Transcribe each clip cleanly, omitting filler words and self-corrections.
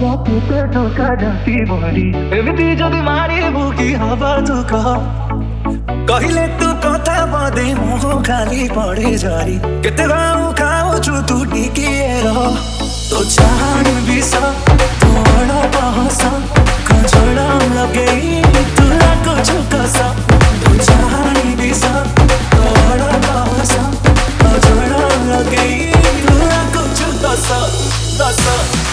রাখিতে ঢোকা জাতি বলি এমতি যদি মারিবু কি হব তু কহ কহিলে তু কথা বদে মোহ খালি পড়ে ঝরি কেতে গাও খাওଛୁ তু ଟିକିଏ ରହ ତୋ ଚାହାଣି ବିଷ ତୋର ବହସ ଖଜଳ ଲଗେଇ ତୁ ଲାଗୁଛୁ କସ ତୋ ଚାହାଣି ବିଷ ତୋର ବହସ ଖଜଳ ଲଗେଇ ତୁ ଲାଗୁଛୁ କସ ଦସ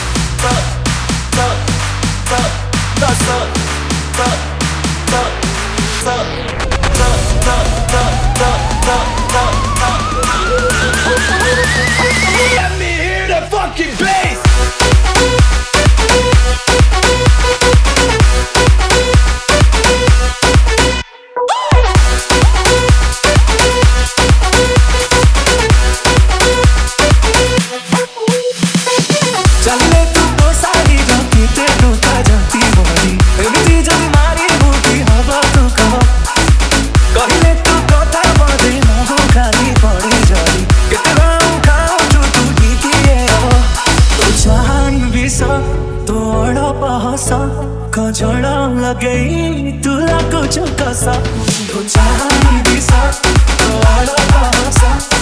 Let me hear the fucking bass. चले तू तो सारी रखीते ढोका जाती बड़ी एमती जदि मारिबू कि हब तू कह कहिले तू कथा बदे मोह खाली पड़े जरी केते गाऊ खाऊछु तू ଟିକିଏ ରହ ତୋ ଚାହାଣି ବିଷ ତୋର ବହସ ଖଜଳ ଲଗେଇ ତୁ ଲାଗୁଛୁ କସ ତୋ ଚାହାଣି ବିଷ ତୋର ବହସ